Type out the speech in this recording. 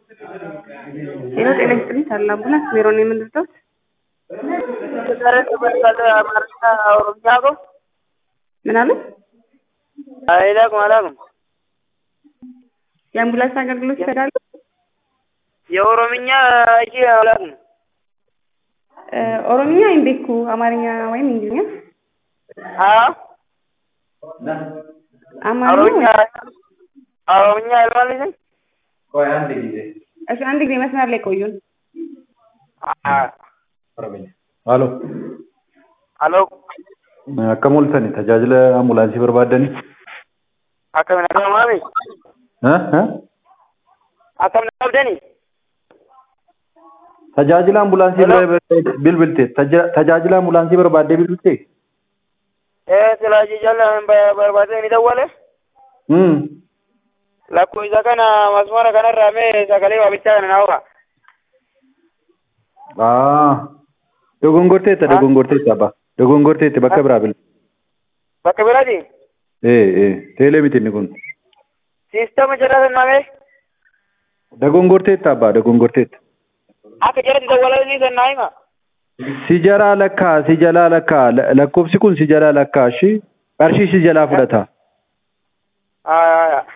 ሄሎ ጤና ይስጥልኝ ታላ አምቡላንስ ቢሮ ነው የምንደርሰው? ምን አለ? የአምቡላንስ አገልግሎት ይሰጣሉ? የኦሮምኛ እጂ አላውቅም። ኦሮምኛ እንዴኩ አማርኛ ወይም እንግሊዝኛ? ኦሮምኛ አይባልም። ቆይ አንድ ጊዜ እሺ፣ አንድ ጊዜ መስመር ላይ ቆዩን። ሄሎ ሄሎ akkam ooltani tajaajila ambulaansii barbaadani akkam naqamani akkam naqamdani tajaajila ambulaansii bilbilte tajaajila ambulaansii barbaadde bilbilte silaaji jalla barbaadde ni dawwale lakko isa kana masmara kanarraa mee sagalee waabichaa kana naawwa dogongorteetta abba dogongorteette bakka biraa bil bakka biraati teelee miti inni kun siistama jedhaa sanname dogongorteetta abbaa dogongorteetta akka jalatti dawwalanii sannaa hima si jalaa lakkaa lakkoofsi kun si jalaa lakkaa qarshii si jalaa fudhata